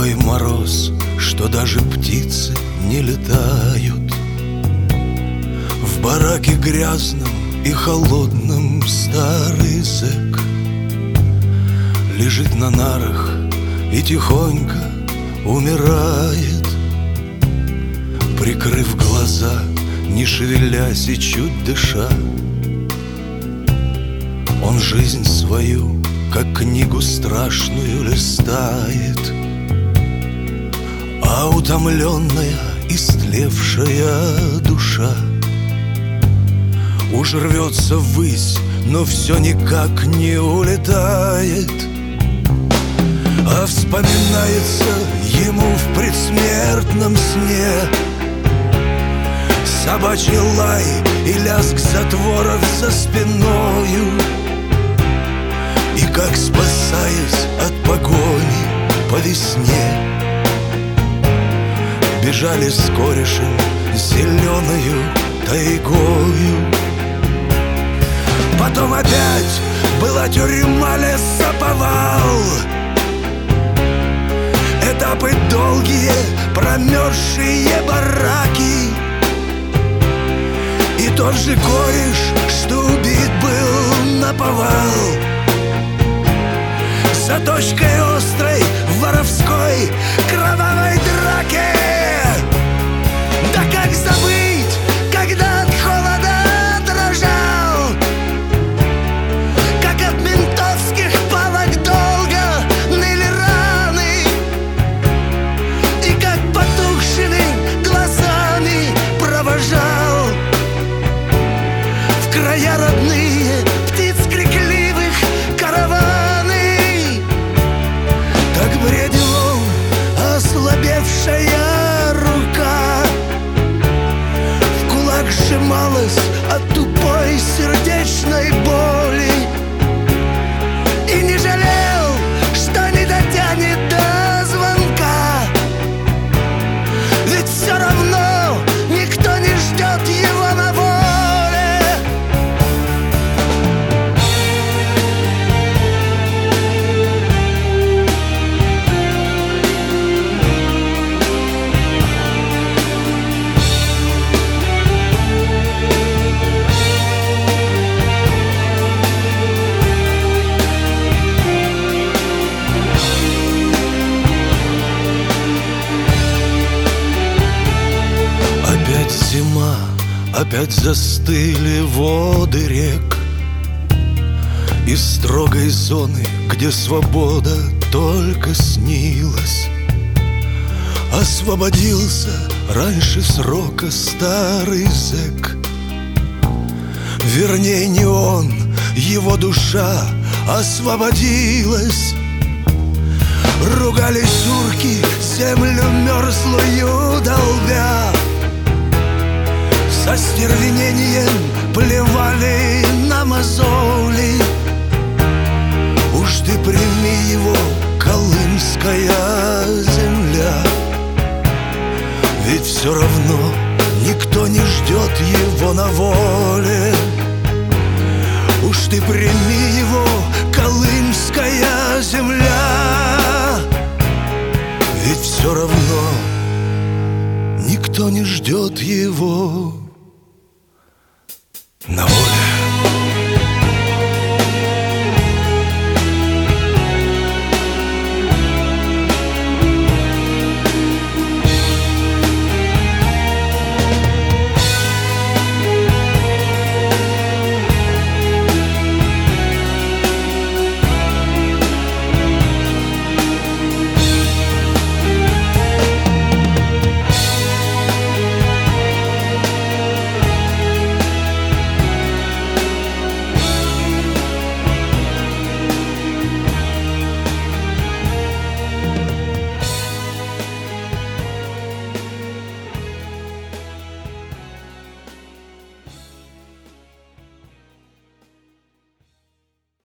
Такой мороз, что даже птицы не летают. В бараке грязном и холодном старый зэк лежит на нарах и тихонько умирает, прикрыв глаза, не шевелясь и чуть дыша. Он жизнь свою, как книгу страшную, листает, а утомленная, истлевшая душа уж рвется ввысь, но все никак не улетает. А вспоминается ему в предсмертном сне собачий лай и лязг затворов за спиною, и как, спасаясь от погони по весне, бежали с корешем зеленою тайгою. Потом опять была тюрьма, лесоповал, этапы долгие, промерзшие бараки, и тот же кореш, что убит был наповал, за точкой острой воровской кровавой драки. Да как забыть, когда от холода дрожал, как от ментовских палок долго ныли раны, и как потухшими глазами провожал в края родные птиц крикливых караваны. Так бредил он, ослабевшая рука в кулак сжималась от тупой сердечной боли, и не жалел, что не дотянет до звонка, ведь все равно никто не ждет его на воле. Опять зима, опять застыли воды рек, из строгой зоны, где свобода только снилась, освободился раньше срока старый зэк. Вернее, не он, его душа освободилась. Ругались урки, землю мерзлую долбя, с остервенением плевали на мозоли. Уж ты прими его, колымская земля, ведь все равно никто не ждет его на воле. Уж ты прими его, колымская земля, ведь все равно никто не ждет его